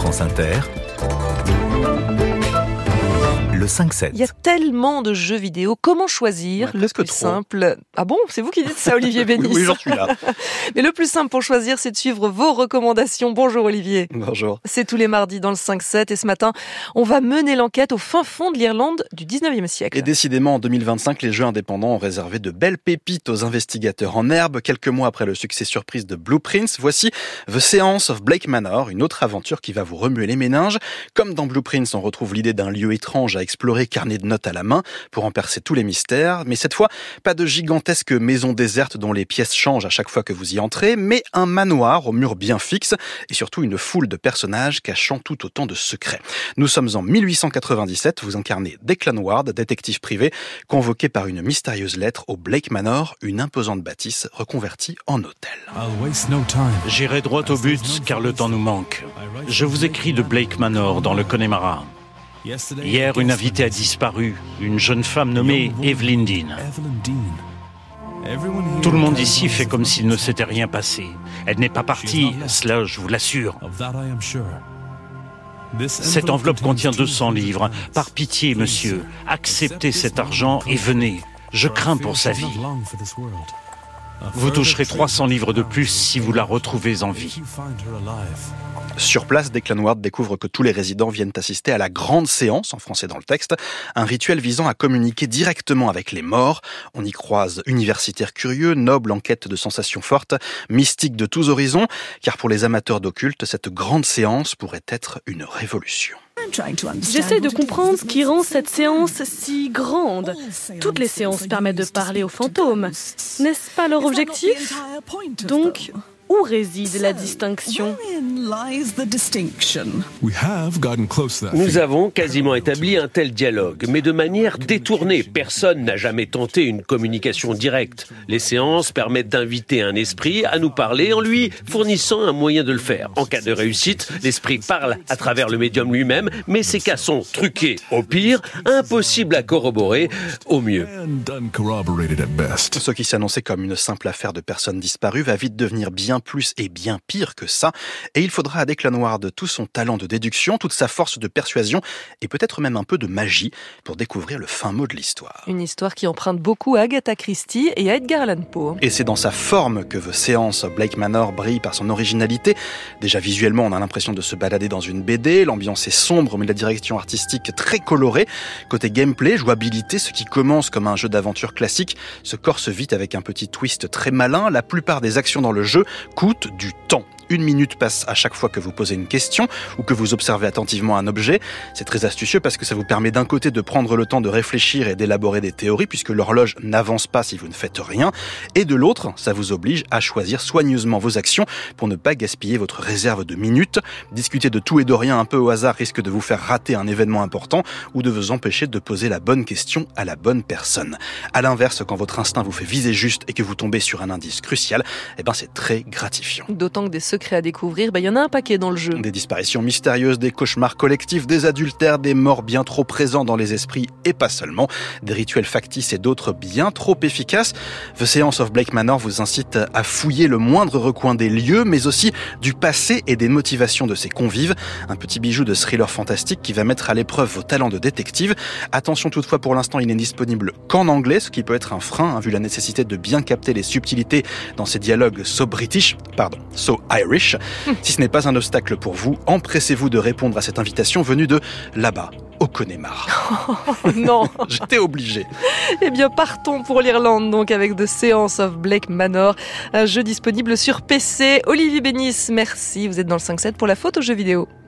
France Inter, le 5-7. Il y a tellement de jeux vidéo. Comment choisir le plus simple? Ah bon, c'est vous qui dites ça, Olivier Bénis? Oui, j'en suis là. Mais le plus simple pour choisir, c'est de suivre vos recommandations. Bonjour Olivier. Bonjour. C'est tous les mardis dans le 5-7 et ce matin, on va mener l'enquête au fin fond de l'Irlande du 19e siècle. Et décidément, en 2025, les jeux indépendants ont réservé de belles pépites aux investigateurs en herbe. Quelques mois après le succès surprise de Blueprints, voici The Seance of Blake Manor, une autre aventure qui va vous remuer les méninges. Comme dans Blueprints, on retrouve l'idée d'un lieu étrange à explorer, carnet de notes à la main, pour en percer tous les mystères. Mais cette fois, pas de gigantesque maison déserte dont les pièces changent à chaque fois que vous y entrez, mais un manoir aux murs bien fixes et surtout une foule de personnages cachant tout autant de secrets. Nous sommes en 1897, vous incarnez Declan Ward, détective privé, convoqué par une mystérieuse lettre au Blake Manor, une imposante bâtisse reconvertie en hôtel. J'irai droit au but car le temps nous manque. Je vous écris de Blake Manor dans le Connemara. Hier, une invitée a disparu, une jeune femme nommée Evelyn Dean. Tout le monde ici fait comme s'il ne s'était rien passé. Elle n'est pas partie, cela je vous l'assure. Cette enveloppe contient 200 livres. Par pitié, monsieur, acceptez cet argent et venez. Je crains pour sa vie. Vous toucherez 300 livres de plus si vous la retrouvez en vie. Sur place, Declan Ward découvre que tous les résidents viennent assister à la grande séance, en français dans le texte, un rituel visant à communiquer directement avec les morts. On y croise universitaires curieux, nobles en quête de sensations fortes, mystiques de tous horizons, car pour les amateurs d'occulte, cette grande séance pourrait être une révolution. J'essaie de comprendre ce qui rend cette séance si grande. Toutes les séances permettent de parler aux fantômes. N'est-ce pas leur objectif? Donc, où réside la distinction? Nous avons quasiment établi un tel dialogue, mais de manière détournée. Personne n'a jamais tenté une communication directe. Les séances permettent d'inviter un esprit à nous parler en lui fournissant un moyen de le faire. En cas de réussite, l'esprit parle à travers le médium lui-même, mais ces cas sont truqués au pire, impossibles à corroborer au mieux. Ce qui s'annonçait comme une simple affaire de personnes disparues va vite devenir bien plus et bien pire que ça. Et il faudra à Declan Ward tout son talent de déduction, toute sa force de persuasion et peut-être même un peu de magie pour découvrir le fin mot de l'histoire. Une histoire qui emprunte beaucoup à Agatha Christie et à Edgar Allan Poe. Et c'est dans sa forme que The Seance of Blake Manor brille par son originalité. Déjà visuellement, on a l'impression de se balader dans une BD, l'ambiance est sombre mais la direction artistique très colorée. Côté gameplay, jouabilité, ce qui commence comme un jeu d'aventure classique se corse vite avec un petit twist très malin. La plupart des actions dans le jeu coûtent du temps. 1 minute passe à chaque fois que vous posez une question ou que vous observez attentivement un objet. C'est très astucieux parce que ça vous permet d'un côté de prendre le temps de réfléchir et d'élaborer des théories puisque l'horloge n'avance pas si vous ne faites rien. Et de l'autre, ça vous oblige à choisir soigneusement vos actions pour ne pas gaspiller votre réserve de minutes. Discuter de tout et de rien un peu au hasard risque de vous faire rater un événement important ou de vous empêcher de poser la bonne question à la bonne personne. À l'inverse, quand votre instinct vous fait viser juste et que vous tombez sur un indice crucial, c'est très gratifiant. D'autant que des secrets à découvrir, il y en a un paquet dans le jeu. Des disparitions mystérieuses, des cauchemars collectifs, des adultères, des morts bien trop présents dans les esprits et pas seulement, des rituels factices et d'autres bien trop efficaces. The Seance of Blake Manor vous incite à fouiller le moindre recoin des lieux, mais aussi du passé et des motivations de ses convives. Un petit bijou de thriller fantastique qui va mettre à l'épreuve vos talents de détective. Attention toutefois, pour l'instant, il n'est disponible qu'en anglais, ce qui peut être un frein, vu la nécessité de bien capter les subtilités dans ces dialogues so Irish. Si ce n'est pas un obstacle pour vous, empressez-vous de répondre à cette invitation venue de là-bas, au Connemara. Oh non. J'étais obligé. Eh bien, partons pour l'Irlande, donc, avec The Seance of Blake Manor, un jeu disponible sur PC. Olivier Bénis, merci. Vous êtes dans le 5-7 pour la faute aux jeux vidéo.